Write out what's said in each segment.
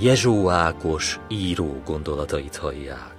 Jezsó Ákos író gondolatait hallják.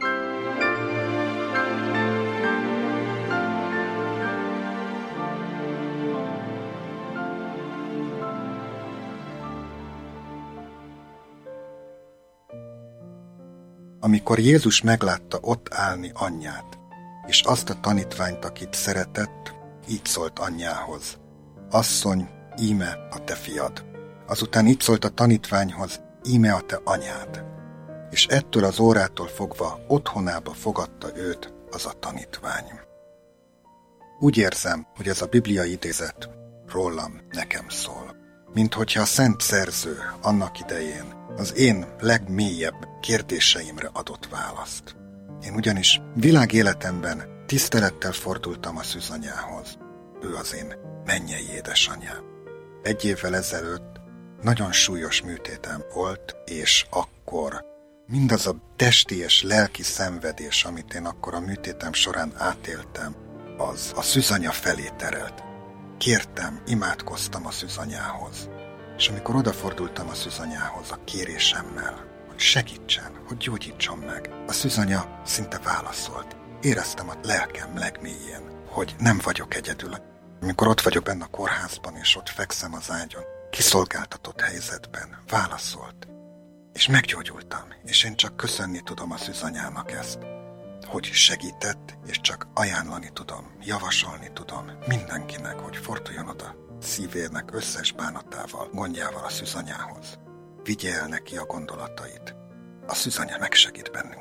Amikor Jézus meglátta ott állni anyját, és azt a tanítványt, akit szeretett, így szólt anyjához: Asszony, íme a te fiad. Azután így szólt a tanítványhoz: íme a te anyád. És ettől az órától fogva otthonába fogadta őt az a tanítvány. Úgy érzem, hogy ez a bibliai idézet rólam, nekem szól. Minthogyha a szent szerző annak idején az én legmélyebb kérdéseimre adott választ. Én ugyanis világéletemben tisztelettel fordultam a szűzanyához. Ő az én mennyei édesanyám. 1 évvel ezelőtt nagyon súlyos műtétem volt, és akkor mindaz a testi és lelki szenvedés, amit én akkor a műtétem során átéltem, az a szűzanya felé terelt. Kértem, imádkoztam a szűzanyához. És amikor odafordultam a szűzanyához a kérésemmel, hogy segítsen, hogy gyógyítson meg, a szűzanya szinte válaszolt. Éreztem a lelkem legmélyén, hogy nem vagyok egyedül. Amikor ott vagyok benne a kórházban, és ott fekszem az ágyon, kiszolgáltatott helyzetben válaszolt. És meggyógyultam, és én csak köszönni tudom a szűzanyának ezt, hogy segített, és csak ajánlani tudom, javasolni tudom mindenkinek, hogy forduljon oda szívének összes bánatával, gondjával a szűzanyához. Vigye el neki a gondolatait. A szűzanya megsegít bennünk.